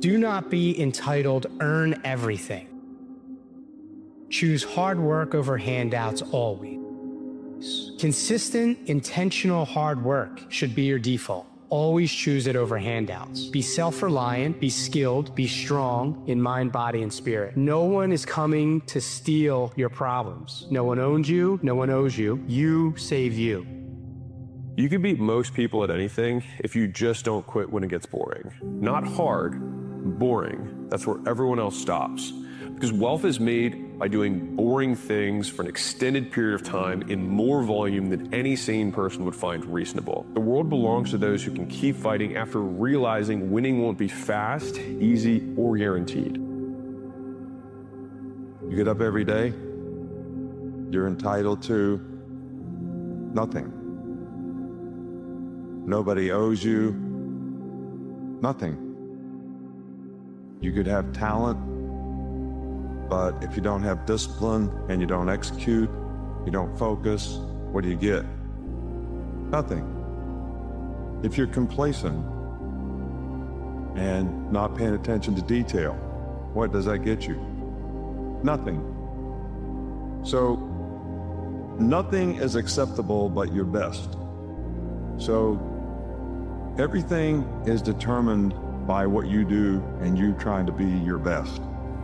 Do not be entitled, earn everything. Choose hard work over handouts always. Consistent, intentional hard work should be your default. Always choose it over handouts. Be self-reliant, be skilled, be strong in mind, body, and spirit. No one is coming to steal your problems. No one owns you, no one owes you. You save you. You can beat most people at anything if you just don't quit when it gets boring. Not hard, boring. That's where everyone else stops. Because wealth is made by doing boring things for an extended period of time in more volume than any sane person would find reasonable. The world belongs to those who can keep fighting after realizing winning won't be fast, easy, or guaranteed. You get up every day, you're entitled to nothing. Nobody owes you nothing. You could have talent, but if you don't have discipline and you don't execute, you don't focus, what do you get? Nothing. If you're complacent and not paying attention to detail, what does that get you? Nothing. So, nothing is acceptable but your best. So, everything is determined by what you do and you trying to be your best.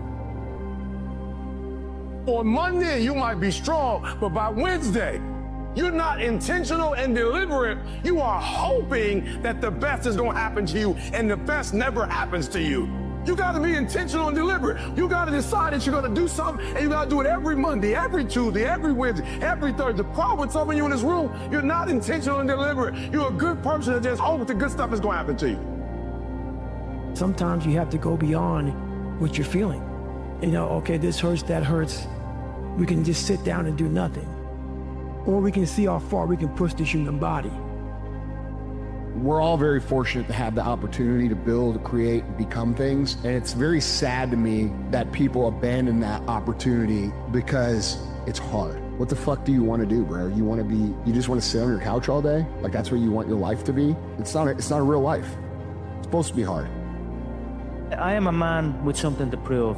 On Monday, you might be strong, but by Wednesday, you're not intentional and deliberate. You are hoping that the best is going to happen to you, and the best never happens to you. You got to be intentional and deliberate. You got to decide that you're going to do something, and you got to do it every Monday, every Tuesday, every Wednesday, every Thursday. The problem with some of you in this room, you're not intentional and deliberate. You're a good person that just hopes the good stuff is going to happen to you. Sometimes you have to go beyond what you're feeling. You know, okay, this hurts, that hurts. We can just sit down and do nothing. Or we can see how far we can push the human body. We're all very fortunate to have the opportunity to build, create, become things. And it's very sad to me that people abandon that opportunity because it's hard. What the fuck do you want to do, bro? You just want to sit on your couch all day? Like that's where you want your life to be? It's not a real life. It's supposed to be hard. I am a man with something to prove.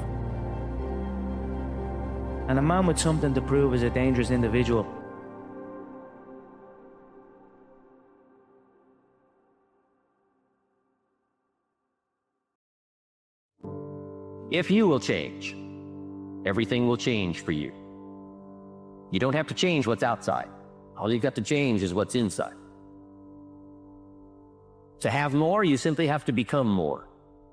And a man with something to prove is a dangerous individual. If you will change, everything will change for you. You don't have to change what's outside. All you've got to change is what's inside. To have more, you simply have to become more.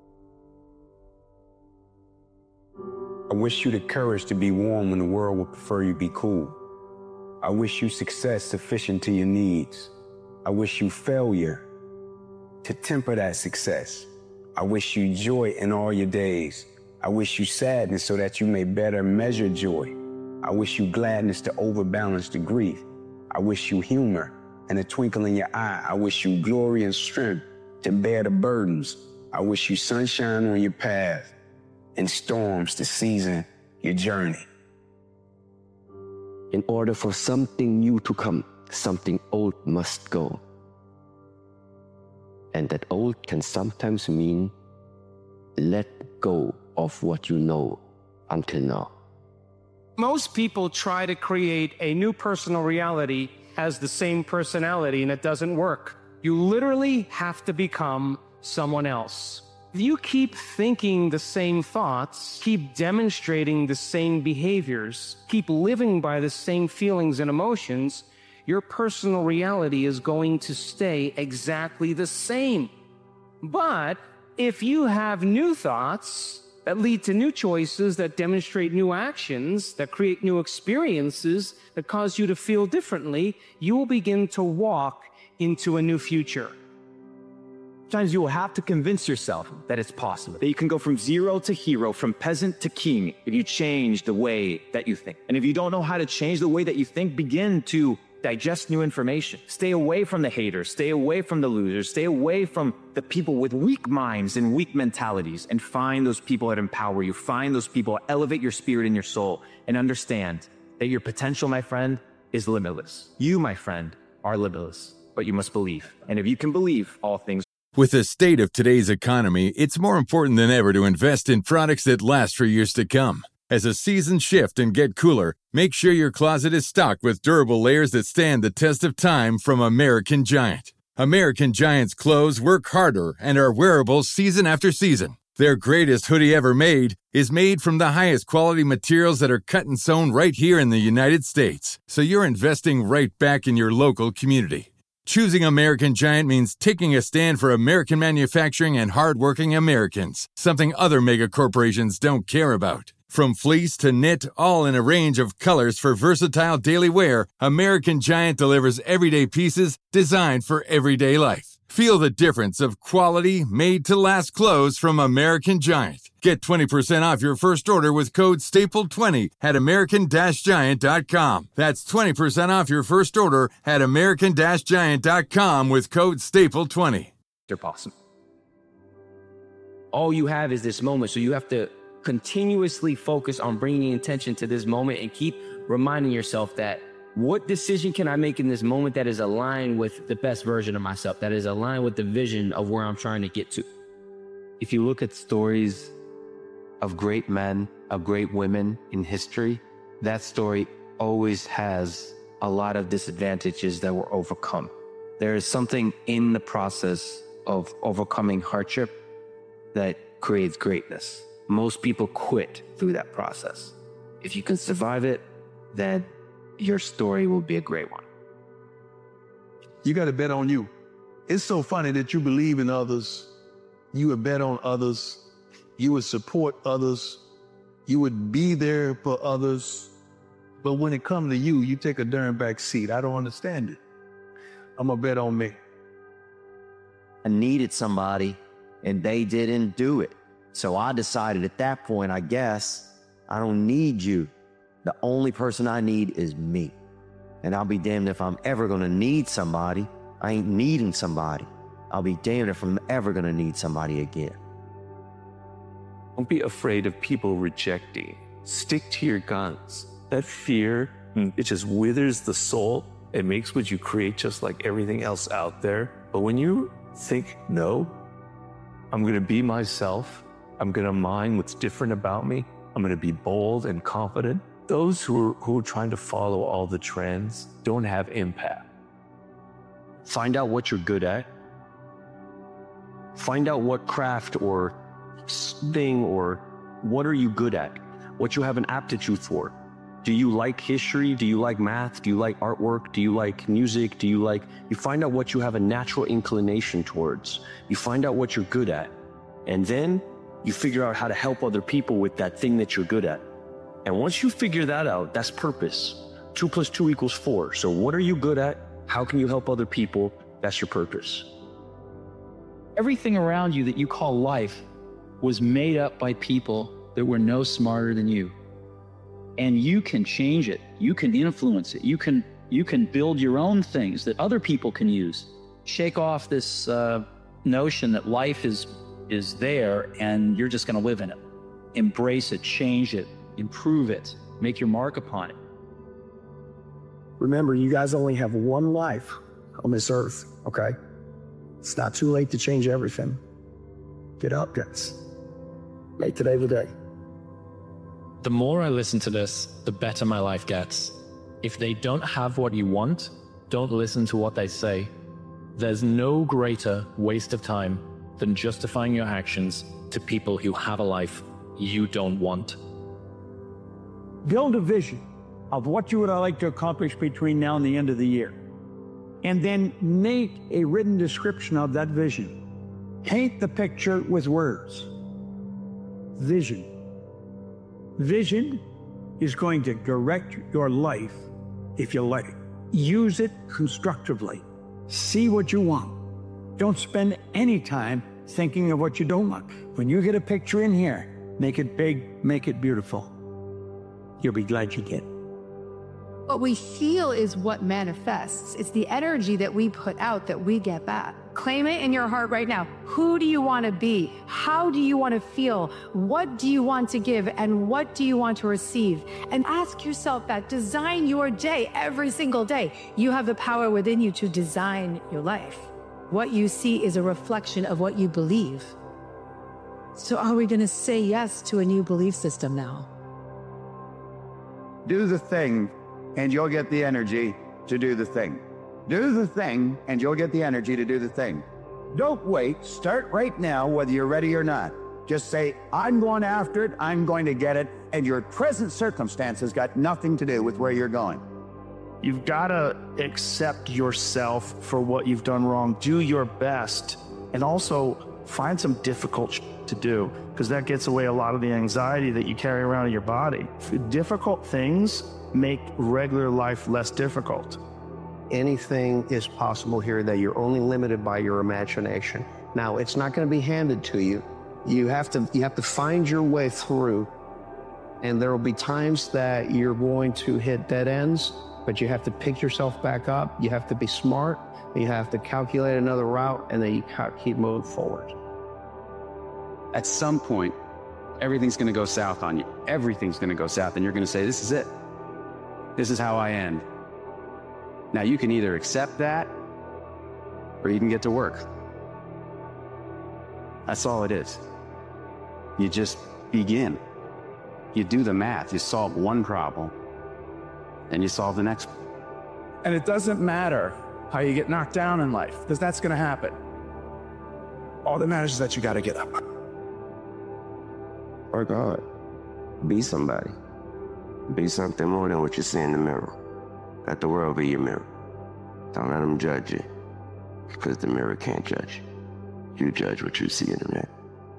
I wish you the courage to be warm when the world would prefer you be cool. I wish you success sufficient to your needs. I wish you failure to temper that success. I wish you joy in all your days. I wish you sadness so that you may better measure joy. I wish you gladness to overbalance the grief. I wish you humor and a twinkle in your eye. I wish you glory and strength to bear the burdens. I wish you sunshine on your path and storms to season your journey. In order for something new to come, something old must go. And that old can sometimes mean let go of what you know until now. Most people try to create a new personal reality as the same personality, and it doesn't work. You literally have to become someone else. If you keep thinking the same thoughts, keep demonstrating the same behaviors, keep living by the same feelings and emotions, your personal reality is going to stay exactly the same. But if you have new thoughts that lead to new choices, that demonstrate new actions, that create new experiences, that cause you to feel differently, you will begin to walk into a new future. Sometimes you will have to convince yourself that it's possible, that you can go from zero to hero, from peasant to king, if you change the way that you think. And if you don't know how to change the way that you think, begin to digest new information. Stay away from the haters, stay away from the losers, stay away from the people with weak minds and weak mentalities, and find those people that empower you. Find those people that elevate your spirit and your soul, and understand that your potential, my friend, is limitless. You, my friend, are limitless, but you must believe. And if you can believe, all things With the state of today's economy, it's more important than ever to invest in products that last for years to come. As the seasons shift and get cooler, make sure your closet is stocked with durable layers that stand the test of time from American Giant. American Giant's clothes work harder and are wearable season after season. Their greatest hoodie ever made is made from the highest quality materials that are cut and sewn right here in the United States. So you're investing right back in your local community. Choosing American Giant means taking a stand for American manufacturing and hardworking Americans, something other mega corporations don't care about. From fleece to knit, all in a range of colors for versatile daily wear, American Giant delivers everyday pieces designed for everyday life. Feel the difference of quality, made-to-last clothes from American Giant. Get 20% off your first order with code STAPLE20 at American-Giant.com. That's 20% off your first order at American-Giant.com with code STAPLE20. They're possible. All you have is this moment, so you have to continuously focus on bringing attention to this moment and keep reminding yourself that what decision can I make in this moment that is aligned with the best version of myself, that is aligned with the vision of where I'm trying to get to. If you look at stories of great men, of great women in history, that story always has a lot of disadvantages that were overcome. There is something in the process of overcoming hardship that creates greatness. Most people quit through that process. If you can survive it, then your story will be a great one. You got to bet on you. It's so funny that you believe in others. You would bet on others. You would support others. You would be there for others. But when it comes to you, you take a darn back seat. I don't understand it. I'm going to bet on me. I needed somebody and they didn't do it. So I decided at that point, I guess, I don't need you. The only person I need is me. And I'll be damned if I'm ever gonna need somebody. I ain't needing somebody. I'll be damned if I'm ever gonna need somebody again. Don't be afraid of people rejecting. Stick to your guns. That fear, it just withers the soul. It makes what you create just like everything else out there. But when you think, no, I'm gonna be myself. I'm gonna mind what's different about me. I'm gonna be bold and confident. Those who are trying to follow all the trends don't have impact. Find out what you're good at. Find out what craft or thing or what are you good at? What you have an aptitude for. Do you like history? Do you like math? Do you like artwork? Do you like music? You find out what you have a natural inclination towards. You find out what you're good at. And then you figure out how to help other people with that thing that you're good at. And once you figure that out, that's purpose. 2 + 2 = 4. So what are you good at? How can you help other people? That's your purpose. Everything around you that you call life was made up by people that were no smarter than you. And you can change it. You can influence it. You can build your own things that other people can use. Shake off this notion that life is there and you're just going to live in it. Embrace it, change it, improve it, make your mark upon it. Remember, you guys only have one life on this earth, okay? It's not too late to change everything. Get up, guys. Make today the day. The more I listen to this, the better my life gets. If they don't have what you want, don't listen to what they say. There's no greater waste of time than justifying your actions to people who have a life you don't want. Build a vision of what you would like to accomplish between now and the end of the year. And then make a written description of that vision. Paint the picture with words. Vision. Vision is going to direct your life if you let it. Use it constructively. See what you want. Don't spend any time thinking of what you don't want. When you get a picture in here, make it big, make it beautiful. You'll be glad you did. What we feel is what manifests. It's the energy that we put out that we get back. Claim it in your heart right now. Who do you want to be? How do you want to feel? What do you want to give? And what do you want to receive? And ask yourself that. Design your day every single day. You have the power within you to design your life. What you see is a reflection of what you believe. So are we going to say yes to a new belief system now? Do the thing, and you'll get the energy to do the thing. Do the thing, and you'll get the energy to do the thing. Don't wait. Start right now, whether you're ready or not. Just say, I'm going after it, I'm going to get it, and your present circumstances got nothing to do with where you're going. You've got to accept yourself for what you've done wrong. Do your best, and also find some difficult to do, because that gets away a lot of the anxiety that you carry around in your body. Difficult things make regular life less difficult. Anything is possible here, that you're only limited by your imagination. Now, it's not going to be handed to you. You have to find your way through, and there will be times that you're going to hit dead ends, but you have to pick yourself back up. You have to be smart, and you have to calculate another route, and then you keep moving forward. At some point, everything's going to go south on you. Everything's going to go south, and you're going to say, this is it. This is how I end. Now, you can either accept that, or you can get to work. That's all it is. You just begin. You do the math. You solve one problem, and you solve the next one. And it doesn't matter how you get knocked down in life, because that's going to happen. All that matters is that you got to get up. Work hard. Be somebody. Be something more than what you see in the mirror. Let the world be your mirror. Don't let them judge you, because the mirror can't judge you. You judge what you see in the mirror.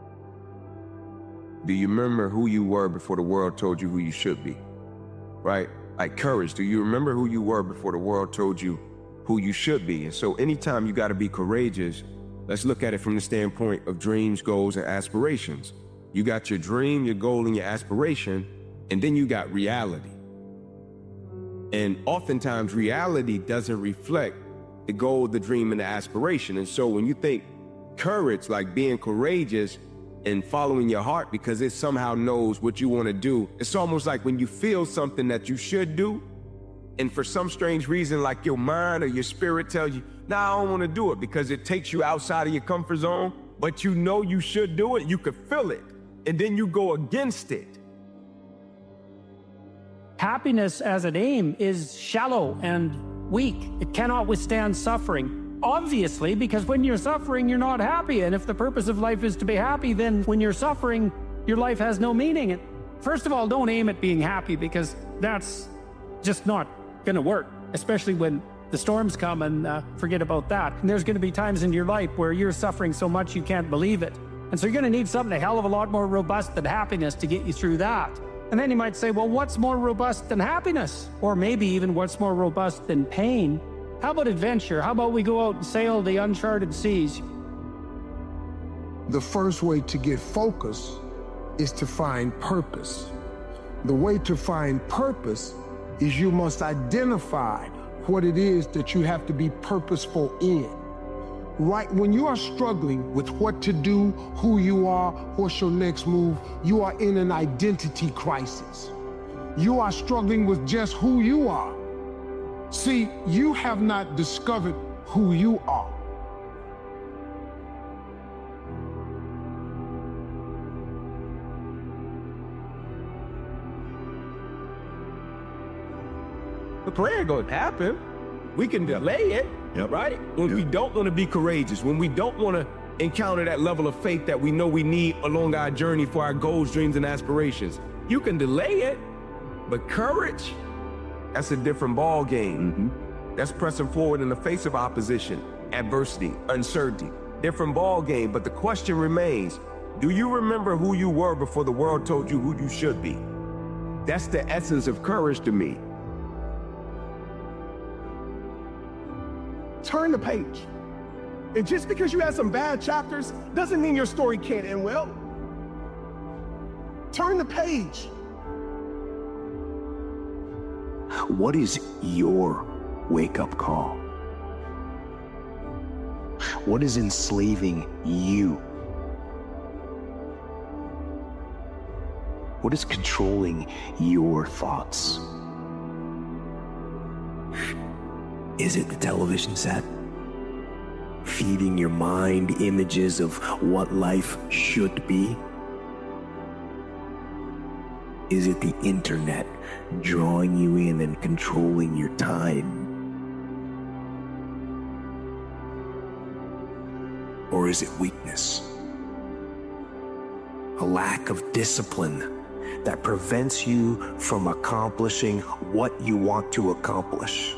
Do you remember who you were before the world told you who you should be? Right? Like courage. Do you remember who you were before the world told you who you should be? And so anytime you got to be courageous, let's look at it from the standpoint of dreams, goals, and aspirations. You got your dream, your goal, and your aspiration, and then you got reality. And oftentimes reality doesn't reflect the goal, the dream, and the aspiration. And so when you think courage, like being courageous and following your heart because it somehow knows what you want to do, it's almost like when you feel something that you should do, and for some strange reason, like your mind or your spirit tells you, nah, I don't want to do it because it takes you outside of your comfort zone, but you know you should do it, you could feel it, and then you go against it. Happiness as an aim is shallow and weak. It cannot withstand suffering. Obviously, because when you're suffering, you're not happy. And if the purpose of life is to be happy, then when you're suffering, your life has no meaning. And first of all, don't aim at being happy, because that's just not going to work, especially when the storms come, and forget about that. And there's going to be times in your life where you're suffering so much you can't believe it. And so you're going to need something a hell of a lot more robust than happiness to get you through that. And then you might say, well, what's more robust than happiness? Or maybe even what's more robust than pain? How about adventure? How about we go out and sail the uncharted seas? The first way to get focus is to find purpose. The way to find purpose is you must identify what it is that you have to be purposeful in. Right when you are struggling with what to do, who you are, what's your next move, you are in an identity crisis. You are struggling with just who you are. See, you have not discovered who you are. The plan gonna happen. We can delay it, right? When we don't want to be courageous, when we don't want to encounter that level of faith that we know we need along our journey for our goals, dreams, and aspirations. You can delay it, but courage, that's a different ball game. That's pressing forward in the face of opposition, adversity, uncertainty. Different ball game, but the question remains, do you remember who you were before the world told you who you should be? That's the essence of courage to me. Turn the page. And just because you had some bad chapters doesn't mean your story can't end well. Turn the page. What is your wake-up call? What is enslaving you? What is controlling your thoughts? Is it the television set? feeding your mind images of what life should be? Is it the internet drawing you in and controlling your time? Or is it weakness? A lack of discipline that prevents you from accomplishing what you want to accomplish?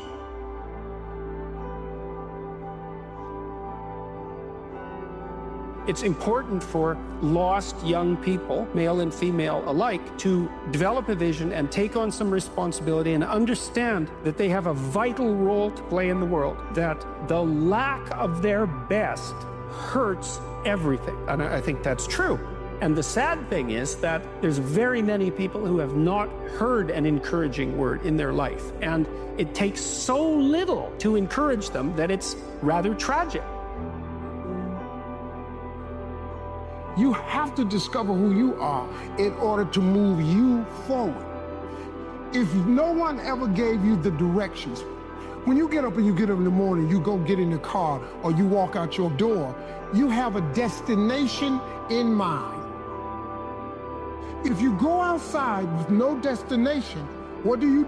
It's important for lost young people, male and female alike, to develop a vision and take on some responsibility and understand that they have a vital role to play in the world, that the lack of their best hurts everything. And I think that's true. And the sad thing is that there's very many people who have not heard an encouraging word in their life. And it takes so little to encourage them that it's rather tragic. You have to discover who you are in order to move you forward. If no one ever gave you the directions, when you get up in the morning, you go get in the car or you walk out your door, you have a destination in mind. If you go outside with no destination, what do?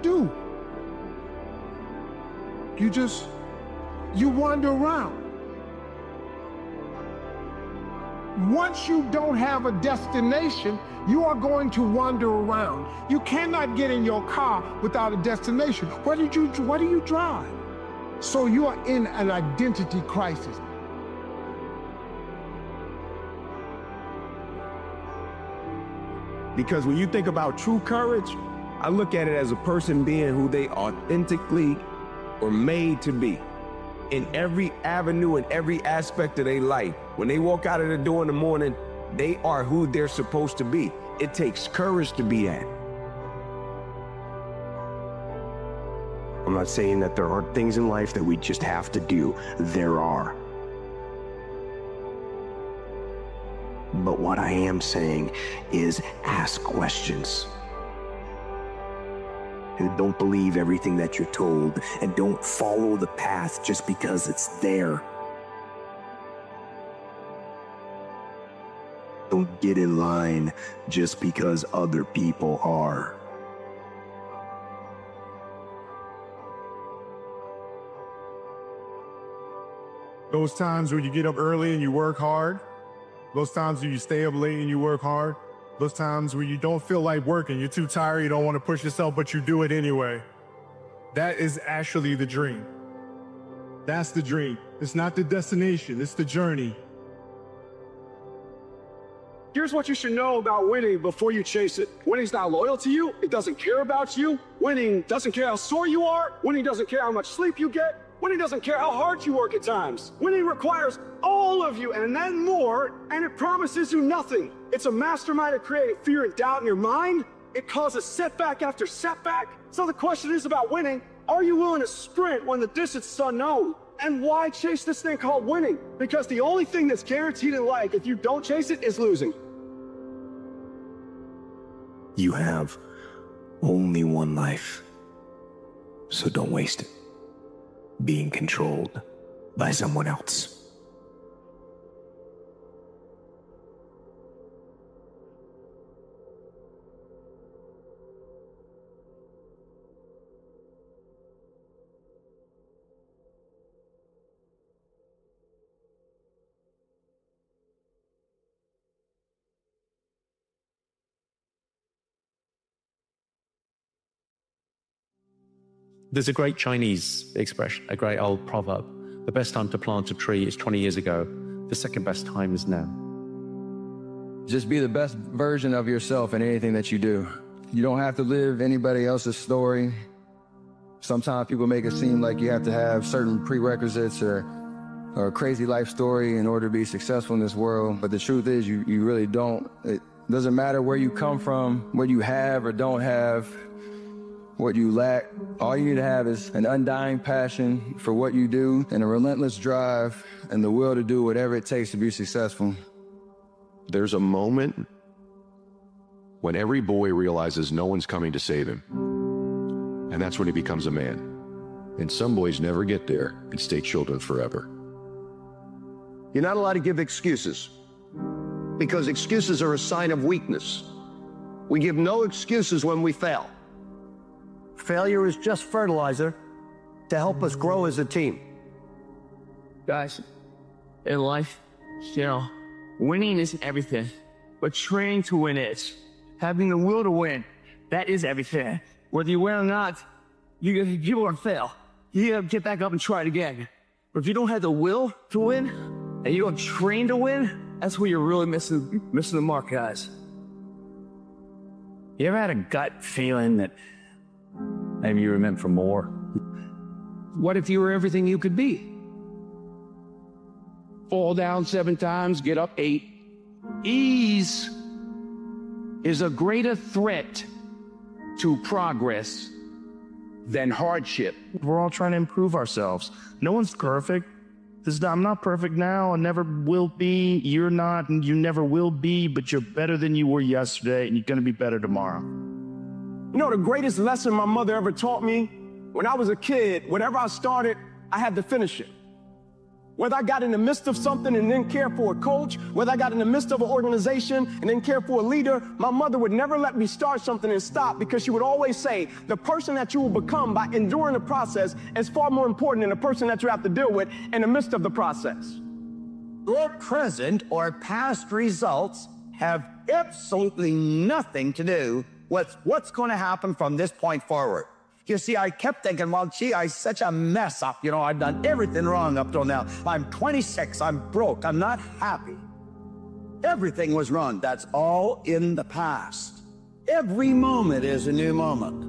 You wander around. Once you don't have a destination, you are going to wander around. You cannot get in your car without a destination. What do you drive? So you are in an identity crisis. Because when you think about true courage, I look at it as a person being who they authentically were made to be. In every avenue, in every aspect of their life. When they walk out of the door in the morning, they are who they're supposed to be. It takes courage to be that. I'm not saying that there aren't things in life that we just have to do. There are. But what I am saying is ask questions. And don't believe everything that you're told, and don't follow the path just because it's there. Don't get in line just because other people are. Those times when you get up early and you work hard, those times when you stay up late and you work hard, those times where you don't feel like working, you're too tired, you don't want to push yourself, but you do it anyway. That is actually the dream. That's the dream. It's not the destination, it's the journey. Here's what you should know about winning before you chase it. Winning's not loyal to you. It doesn't care about you. Winning doesn't care how sore you are. Winning doesn't care how much sleep you get. Winning doesn't care how hard you work at times. Winning requires all of you and then more, and it promises you nothing. It's a mastermind of creating fear and doubt in your mind. It causes setback after setback. So the question is about winning. Are you willing to sprint when the distance is unknown? And why chase this thing called winning? Because the only thing that's guaranteed in life, if you don't chase it, is losing. You have only one life, so don't waste it being controlled by someone else. There's a great Chinese expression, a great old proverb. The best time to plant a tree is 20 years ago. The second best time is now. Just be the best version of yourself in anything that you do. You don't have to live anybody else's story. Sometimes people make it seem like you have to have certain prerequisites or a crazy life story in order to be successful in this world. But the truth is you really don't. It doesn't matter where you come from, what you have or don't have, what you lack. All you need to have is an undying passion for what you do and a relentless drive and the will to do whatever it takes to be successful. There's a moment when every boy realizes no one's coming to save him. And that's when he becomes a man. And some boys never get there and stay children forever. You're not allowed to give excuses, because excuses are a sign of weakness. We give no excuses when we fail. Failure is just fertilizer to help us grow as a team. Guys, in life, winning isn't everything, but training to win is. Having the will to win, that is everything. Whether you win or not, you're gonna fail. You gotta get back up and try it again. But if you don't have the will to win, and you don't train to win, that's where you're really missing the mark, guys. You ever had a gut feeling that maybe you were meant for more? What if you were everything you could be? Fall down 7 times, get up 8. Ease is a greater threat to progress than hardship. We're all trying to improve ourselves. No one's perfect. I'm not perfect now, I never will be. You're not, and you never will be, but you're better than you were yesterday, and you're gonna be better tomorrow. You know, the greatest lesson my mother ever taught me, when I was a kid, whatever I started, I had to finish it. Whether I got in the midst of something and didn't care for a coach, whether I got in the midst of an organization and didn't care for a leader, my mother would never let me start something and stop, because she would always say, the person that you will become by enduring the process is far more important than the person that you have to deal with in the midst of the process. Your present or past results have absolutely nothing to do with what's going to happen from this point forward. You see, I kept thinking, well, gee, I'm such a mess up. You know, I've done everything wrong up till now. I'm 26, I'm broke, I'm not happy. Everything was wrong. That's all in the past. Every moment is a new moment.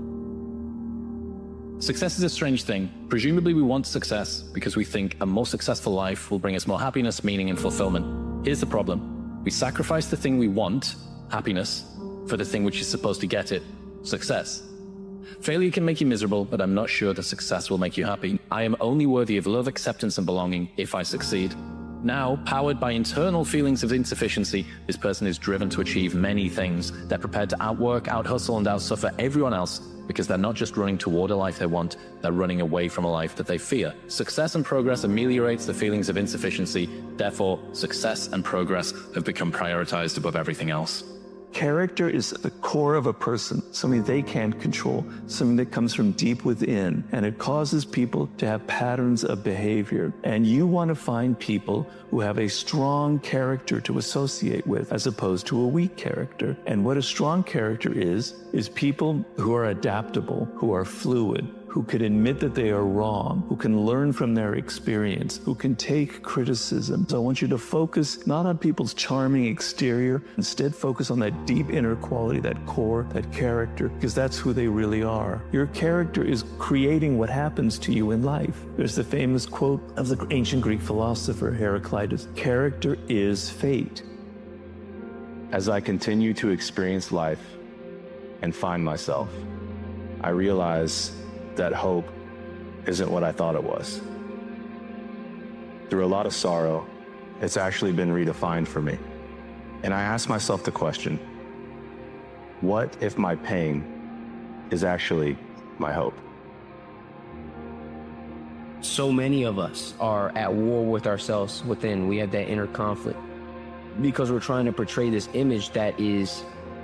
Success is a strange thing. Presumably we want success because we think a more successful life will bring us more happiness, meaning, and fulfillment. Here's the problem. We sacrifice the thing we want, happiness, for the thing which is supposed to get it, success. Failure can make you miserable, but I'm not sure that success will make you happy. I am only worthy of love, acceptance, and belonging if I succeed. Now, powered by internal feelings of insufficiency, this person is driven to achieve many things. They're prepared to outwork, outhustle, and outsuffer everyone else because they're not just running toward a life they want, they're running away from a life that they fear. Success and progress ameliorates the feelings of insufficiency. Therefore, success and progress have become prioritized above everything else. Character is the core of a person, something they can't control, something that comes from deep within, and it causes people to have patterns of behavior. And you want to find people who have a strong character to associate with, as opposed to a weak character. And what a strong character is people who are adaptable, who are fluid, who can admit that they are wrong, who can learn from their experience, who can take criticism. So I want you to focus not on people's charming exterior, instead focus on that deep inner quality, that core, that character, because that's who they really are. Your character is creating what happens to you in life. There's the famous quote of the ancient Greek philosopher Heraclitus, "Character is fate." As I continue to experience life and find myself, I realize that hope isn't what I thought it was. Through a lot of sorrow, it's actually been redefined for me. And I ask myself the question, what if my pain is actually my hope? So many of us are at war with ourselves within. We have that inner conflict because we're trying to portray this image that is,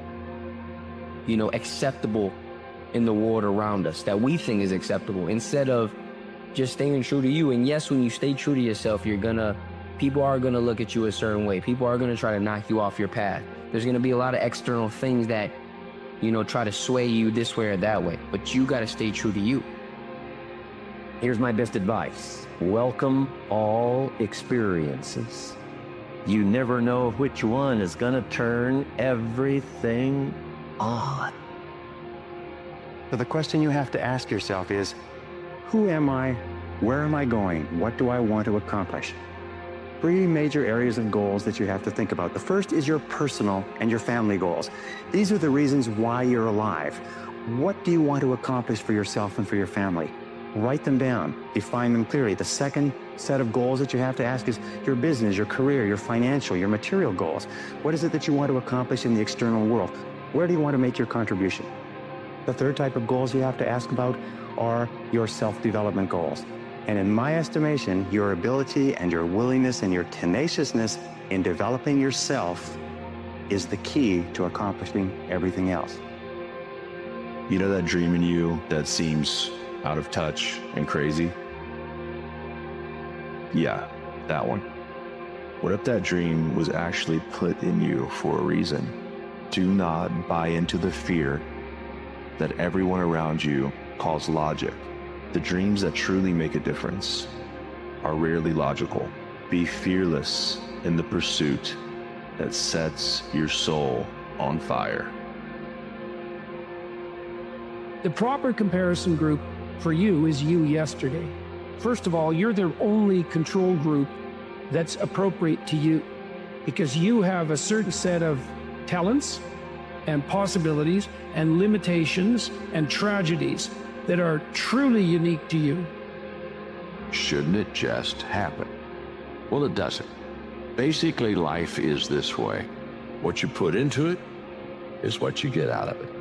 acceptable in the world around us, that we think is acceptable, instead of just staying true to you. And yes, when you stay true to yourself, people are gonna look at you a certain way. People are gonna try to knock you off your path. There's gonna be a lot of external things that, try to sway you this way or that way, but you gotta stay true to you. Here's my best advice. Welcome all experiences. You never know which one is gonna turn everything on. So the question you have to ask yourself is, who am I? Where am I going? What do I want to accomplish? 3 major areas of goals that you have to think about. The first is your personal and your family goals. These are the reasons why you're alive. What do you want to accomplish for yourself and for your family? Write them down, define them clearly. The second set of goals that you have to ask is your business, your career, your financial, your material goals. What is it that you want to accomplish in the external world? Where do you want to make your contribution? The third type of goals you have to ask about are your self-development goals. And in my estimation, your ability and your willingness and your tenaciousness in developing yourself is the key to accomplishing everything else. You know that dream in you that seems out of touch and crazy? Yeah, that one. What if that dream was actually put in you for a reason? Do not buy into the fear that everyone around you calls logic. The dreams that truly make a difference are rarely logical. Be fearless in the pursuit that sets your soul on fire. The proper comparison group for you is you yesterday. First of all, you're the only control group that's appropriate to you because you have a certain set of talents and possibilities and limitations and tragedies that are truly unique to you. Shouldn't it just happen? Well, it doesn't. Basically, life is this way. What you put into it is what you get out of it.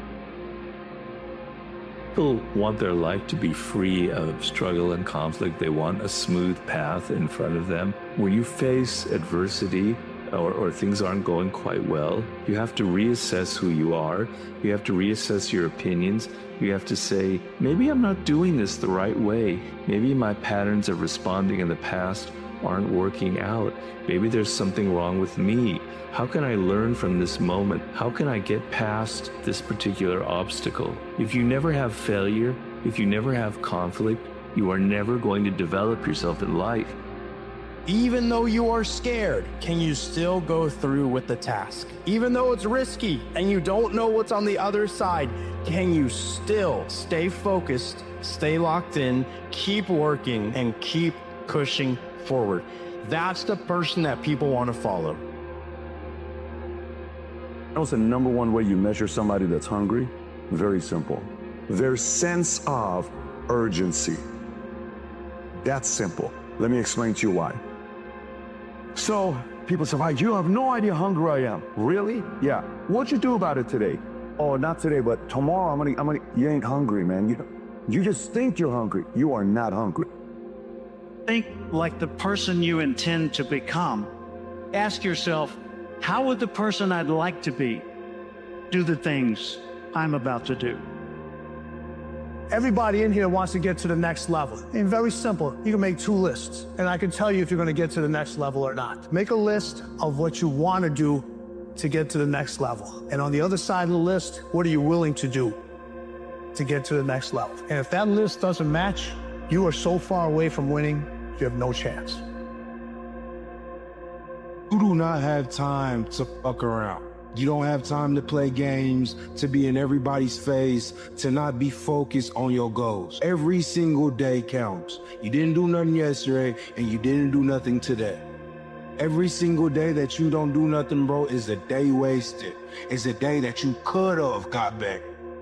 People want their life to be free of struggle and conflict. They want a smooth path in front of them. When you face adversity or things aren't going quite well, you have to reassess who you are. You have to reassess your opinions. You have to say, maybe I'm not doing this the right way. Maybe my patterns of responding in the past aren't working out. Maybe there's something wrong with me. How can I learn from this moment? How can I get past this particular obstacle? If you never have failure, if you never have conflict, you are never going to develop yourself in life. Even though you are scared, can you still go through with the task? Even though it's risky and you don't know what's on the other side, can you still stay focused, stay locked in, keep working, and keep pushing forward? That's the person that people want to follow. What's the number one way you measure somebody that's hungry? Very simple. Their sense of urgency. That's simple. Let me explain to you why. So people say, you have no idea how hungry I am. Really? Yeah. What'd you do about it today? Oh, not today, but tomorrow I'm gonna. You ain't hungry, man. You just think you're hungry. You are not hungry. Think like the person you intend to become. Ask yourself, how would the person I'd like to be do the things I'm about to do? Everybody in here wants to get to the next level. And very simple, you can make two lists, and I can tell you if you're gonna get to the next level or not. Make a list of what you wanna do to get to the next level. And on the other side of the list, what are you willing to do to get to the next level? And if that list doesn't match, you are so far away from winning, you have no chance. You do not have time to fuck around. You don't have time to play games, to be in everybody's face, to not be focused on your goals. Every single day counts. You didn't do nothing yesterday, and you didn't do nothing today. Every single day that you don't do nothing, bro, is a day wasted. It's a day that you could have got back.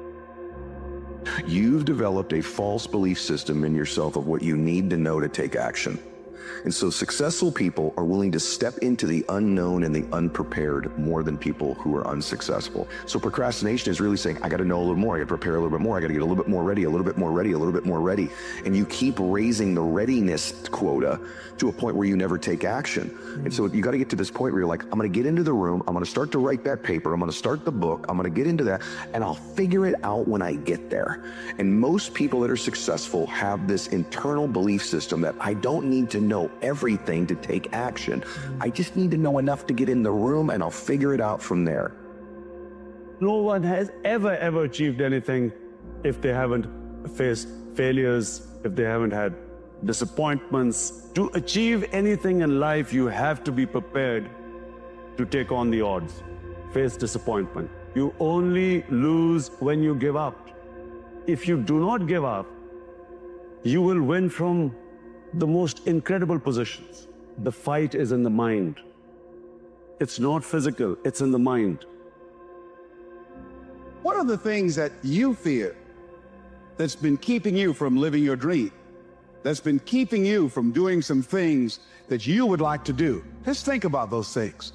You've developed a false belief system in yourself of what you need to know to take action. And so successful people are willing to step into the unknown and the unprepared more than people who are unsuccessful. So procrastination is really saying, I got to know a little more. I got to prepare a little bit more. I got to get a little bit more ready, a little bit more ready, a little bit more ready. And you keep raising the readiness quota to a point where you never take action. And so you got to get to this point where you're like, I'm going to get into the room. I'm going to start to write that paper. I'm going to start the book. I'm going to get into that, and I'll figure it out when I get there. And most people that are successful have this internal belief system that I don't need to know everything to take action. I just need to know enough to get in the room, and I'll figure it out from there. No one has ever achieved anything if they haven't faced failures, if they haven't had disappointments. To achieve anything in life, you have to be prepared to take on the odds, face disappointment. You only lose when you give up. If you do not give up, you will win from the most incredible positions. The fight is in the mind. It's not physical, it's in the mind. What are the things that you fear that's been keeping you from living your dream? That's been keeping you from doing some things that you would like to do? Just think about those things.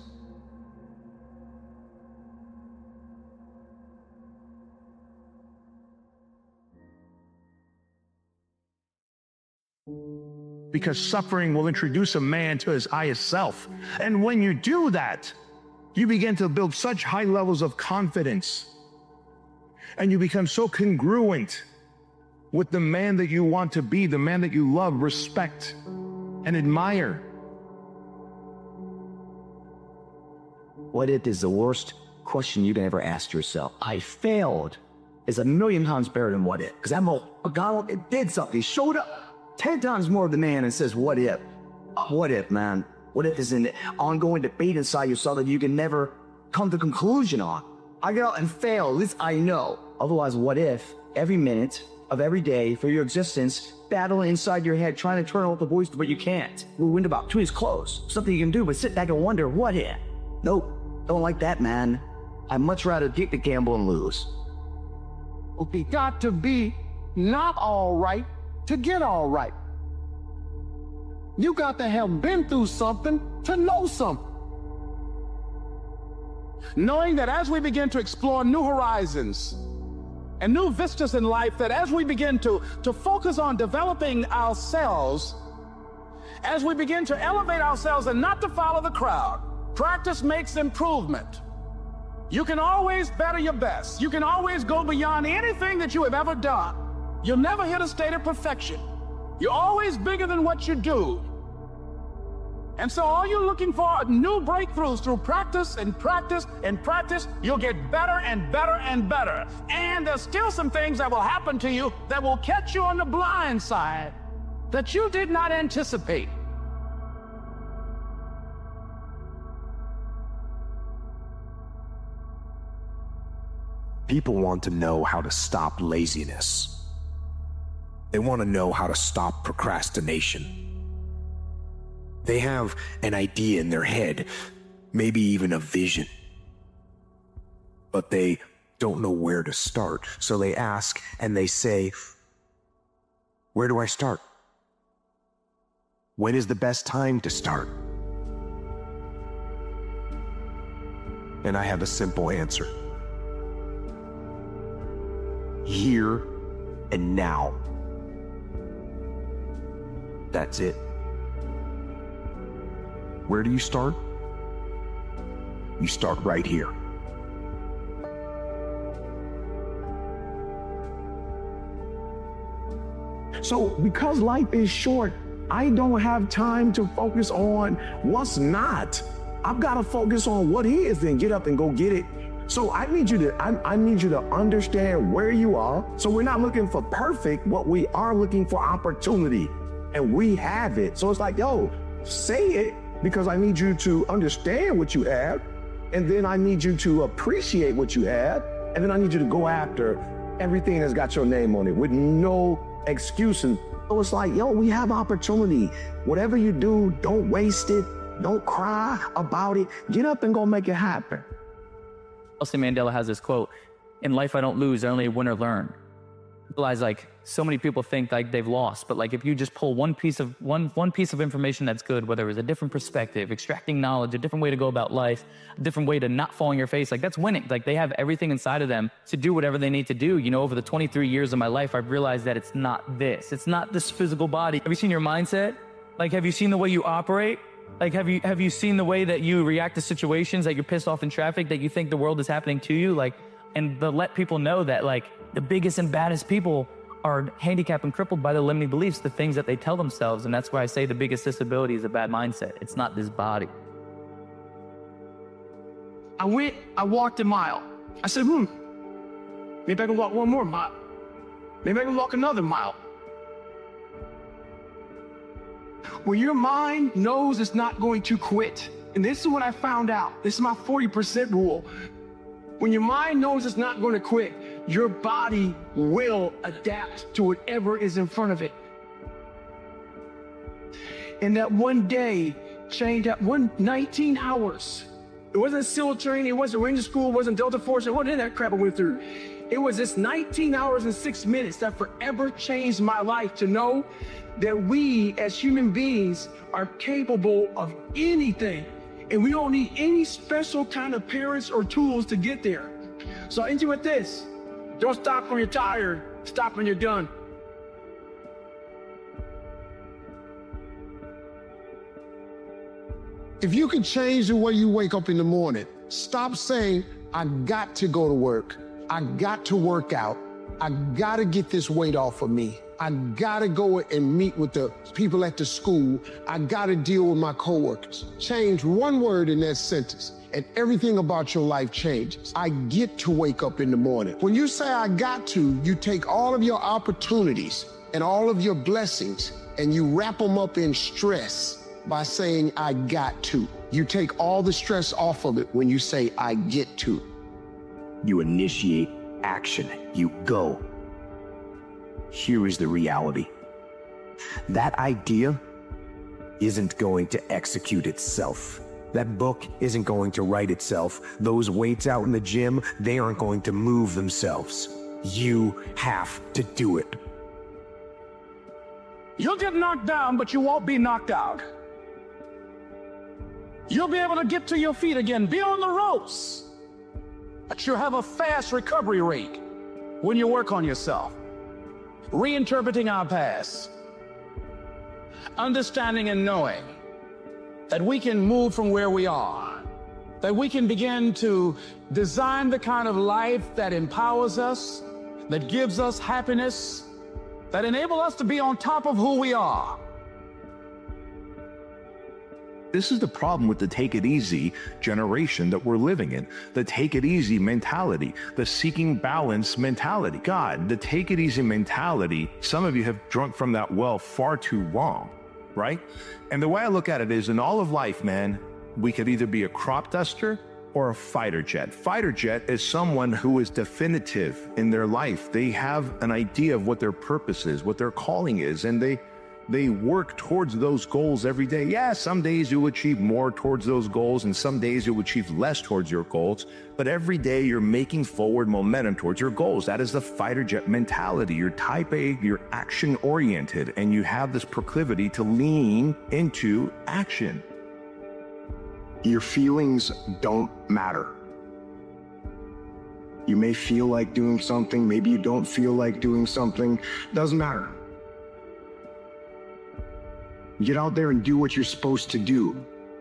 because suffering will introduce a man to his highest self. And when you do that, you begin to build such high levels of confidence, and you become so congruent with the man that you want to be, the man that you love, respect, and admire. What if is the worst question you can ever ask yourself? I failed is 1,000,000 times better than what if. Because that God did something. He showed up 10 times more of the man and says, what if? What if, man? What if is an ongoing debate inside yourself that you can never come to a conclusion on? I get out and fail, at least I know. Otherwise, what if every minute of every day for your existence, battling inside your head, trying to turn off the voice, but you can't. The window about 2 is closed. Something you can do, but sit back and wonder, what if? Nope, don't like that, man. I'd much rather take the gamble and lose. You got to be not all right to get all right. You got to have been through something to know something. Knowing that as we begin to explore new horizons and new vistas in life, that as we begin to focus on developing ourselves, as we begin to elevate ourselves and not to follow the crowd, practice makes improvement. You can always better your best. You can always go beyond anything that you have ever done. You'll never hit a state of perfection. You're always bigger than what you do. And so all you're looking for are new breakthroughs through practice and practice and practice. You'll get better and better and better. And there's still some things that will happen to you that will catch you on the blind side that you did not anticipate. People want to know how to stop laziness. They want to know how to stop procrastination. They have an idea in their head, maybe even a vision, but they don't know where to start. So they ask and they say, where do I start? When is the best time to start? And I have a simple answer. Here and now. That's it. Where do you start? You start right here. So because life is short, I don't have time to focus on what's not. I've got to focus on what is and get up and go get it. So I need you to understand where you are. So we're not looking for perfect, but we are looking for opportunity, and we have it. So it's like, yo, say it, because I need you to understand what you have, and then I need you to appreciate what you have, and then I need you to go after everything that's got your name on it with no excuses. So it's like, yo, we have opportunity. Whatever you do, don't waste it. Don't cry about it. Get up and go make it happen. Nelson Mandela has this quote, "In life I don't lose, I only win or learn." Realize, like, so many people think like they've lost, but like if you just pull one piece of information that's good, whether it's a different perspective, extracting knowledge, a different way to go about life, a different way to not fall on your face, like that's winning. Like they have everything inside of them to do whatever they need to do. You know, over the 23 years of my life, I've realized that it's not this physical body. Have you seen your mindset? Like, have you seen the way you operate? Like, have you seen the way that you react to situations, that you're pissed off in traffic, that you think the world is happening to you? Like, and to let people know that, like, the biggest and baddest people are handicapped and crippled by the limiting beliefs, the things that they tell themselves. And that's why I say the biggest disability is a bad mindset. It's not this body. I walked a mile. I said, maybe I can walk one more mile. Maybe I can walk another mile. When your mind knows it's not going to quit, and this is what I found out, this is my 40% rule. When your mind knows it's not going to quit, your body will adapt to whatever is in front of it. And that one day changed, that 19 hours. It wasn't SEAL training, it wasn't Ranger School, it wasn't Delta Force, it wasn't that crap I went through. It was this 19 hours and 6 minutes that forever changed my life, to know that we as human beings are capable of anything. And we don't need any special kind of parents or tools to get there. So I end you with this. Don't stop when you're tired. Stop when you're done. If you could change the way you wake up in the morning, stop saying, I got to go to work. I got to work out. I got to get this weight off of me. I got to go and meet with the people at the school. I got to deal with my coworkers. Change one word in that sentence and everything about your life changes. I get to wake up in the morning. When you say I got to, you take all of your opportunities and all of your blessings and you wrap them up in stress by saying I got to. You take all the stress off of it when you say I get to. You initiate action. You go. Here is the reality. That idea isn't going to execute itself. That book isn't going to write itself. Those weights out in the gym, they aren't going to move themselves. You have to do it. You'll get knocked down, but you won't be knocked out. You'll be able to get to your feet again, be on the ropes, but you'll have a fast recovery rate when you work on yourself. Reinterpreting our past, understanding and knowing that we can move from where we are, that we can begin to design the kind of life that empowers us, that gives us happiness, that enable us to be on top of who we are. This is the problem with the take it easy generation that we're living in. The take it easy mentality, the seeking balance mentality. God, the take it easy mentality, some of you have drunk from that well far too long, right? And the way I look at it is in all of life, man, we could either be a crop duster or a fighter jet. Fighter jet is someone who is definitive in their life. They have an idea of what their purpose is, what their calling is, and they work towards those goals every day. Yeah, some days you'll achieve more towards those goals, and some days you'll achieve less towards your goals. But every day you're making forward momentum towards your goals. That is the fighter jet mentality. You're type A, you're action oriented, and you have this proclivity to lean into action. Your feelings don't matter. You may feel like doing something, maybe you don't feel like doing something, doesn't matter. Get out there and do what you're supposed to do,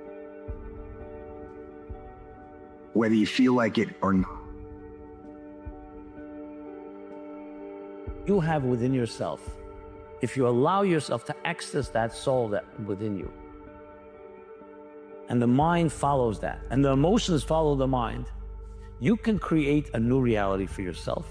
whether you feel like it or not. You have within yourself, if you allow yourself to access that soul that within you, and the mind follows that, and the emotions follow the mind, you can create a new reality for yourself.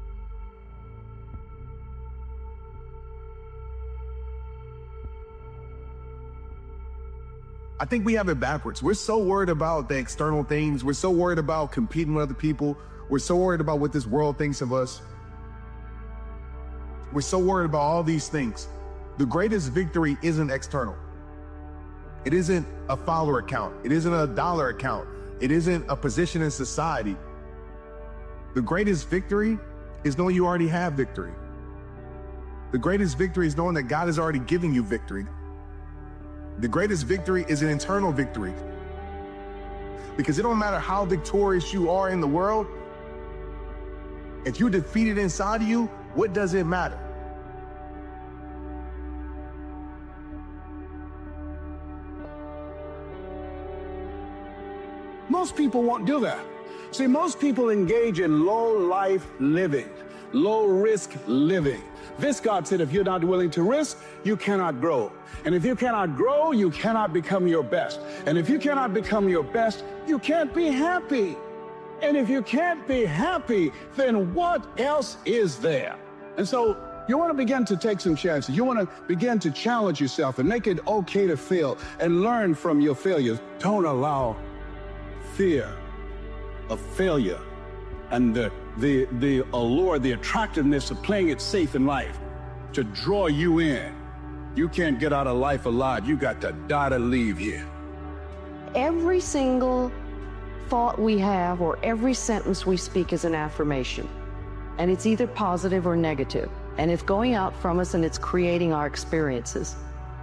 I think we have it backwards. We're so worried about the external things. We're so worried about competing with other people. We're so worried about what this world thinks of us. We're so worried about all these things. The greatest victory isn't external. It isn't a follower account. It isn't a dollar account. It isn't a position in society. The greatest victory is knowing you already have victory. The greatest victory is knowing that God is already giving you victory. The greatest victory is an internal victory. Because it don't matter how victorious you are in the world, if you're defeated inside of you, what does it matter? Most people won't do that. See, most people engage in low life living, low risk living. Viscard said, if you're not willing to risk, you cannot grow. And if you cannot grow, you cannot become your best. And if you cannot become your best, you can't be happy. And if you can't be happy, then what else is there? And so you want to begin to take some chances. You want to begin to challenge yourself and make it okay to fail and learn from your failures. Don't allow fear of failure and the allure, the attractiveness of playing it safe in life to draw you in. You can't get out of life alive. You got to die to leave here. Every single thought we have or every sentence we speak is an affirmation. And it's either positive or negative. And it's going out from us and it's creating our experiences.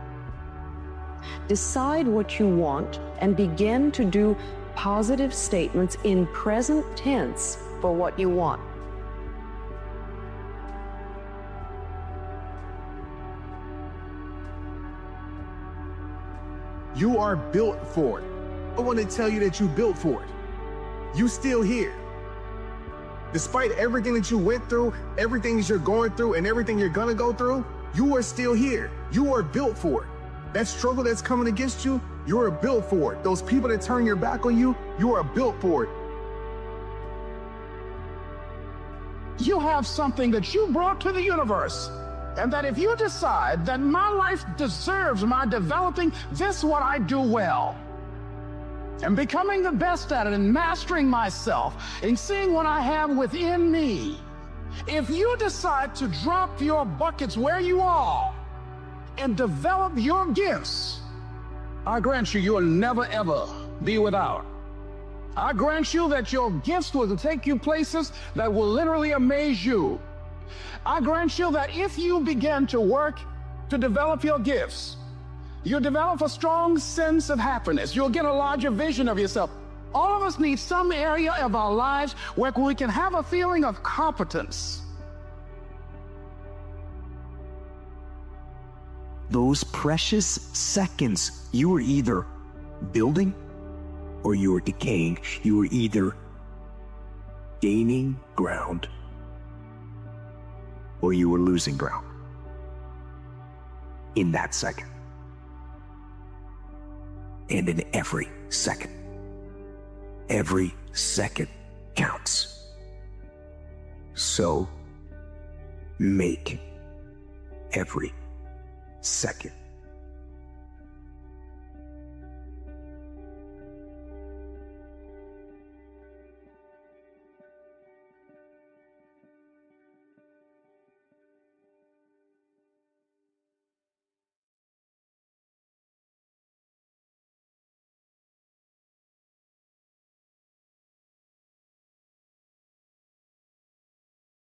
Decide what you want and begin to do positive statements in present tense for what you want. You are built for it. I want to tell you that you built for it. You still here. Despite everything that you went through, everything that you're going through, and everything you're gonna go through, you are still here. You are built for it. That struggle that's coming against you, you are built for it. Those people that turn your back on you, you are built for it. You have something that you brought to the universe. And that if you decide that my life deserves my developing this what I do well, and becoming the best at it and mastering myself and seeing what I have within me, if you decide to drop your buckets where you are and develop your gifts, I grant you, you'll never ever be without. I grant you that your gifts will take you places that will literally amaze you. I grant you that if you begin to work to develop your gifts, you'll develop a strong sense of happiness. You'll get a larger vision of yourself. All of us need some area of our lives where we can have a feeling of competence. Those precious seconds, you were either building or you were decaying. You were either gaining ground or you were losing ground in that second. And in every second counts. So make every second